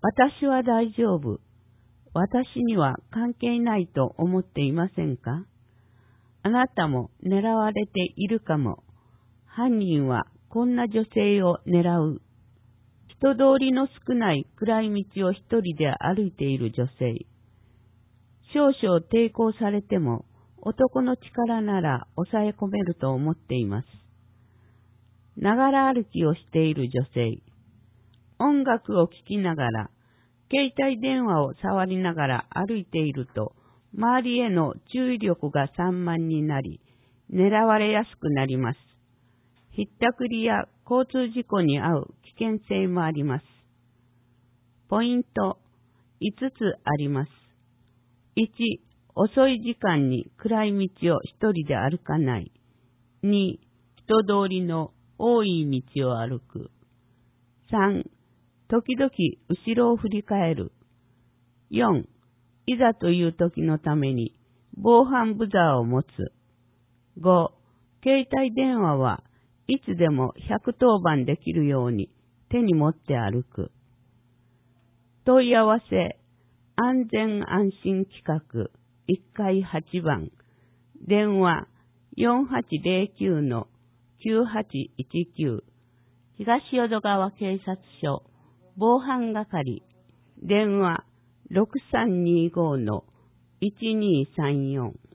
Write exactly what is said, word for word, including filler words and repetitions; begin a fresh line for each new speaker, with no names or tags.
私は大丈夫。私には関係ないと思っていませんか？あなたも狙われているかも。犯人はこんな女性を狙う。人通りの少ない暗い道を一人で歩いている女性。少々抵抗されても男の力なら抑え込めると思っています。ながら歩きをしている女性。音楽を聴きながら、携帯電話を触りながら歩いていると、周りへの注意力が散漫になり、狙われやすくなります。ひったくりや交通事故に遭う危険性もあります。ポイントいつつあります。いち、遅い時間に暗い道を一人で歩かない。に、人通りの多い道を歩く。さん、時々後ろを振り返る。よん、いざという時のために防犯ブザーを持つ。ご、携帯電話はいつでもひゃくとおばんできるように手に持って歩く。問い合わせ、安全安心企画いっかいはちばん、電話 よんはちゼロきゅうのきゅうはちいちきゅう、東淀川警察署防犯係、電話ろくさんにごのいちにさんよん。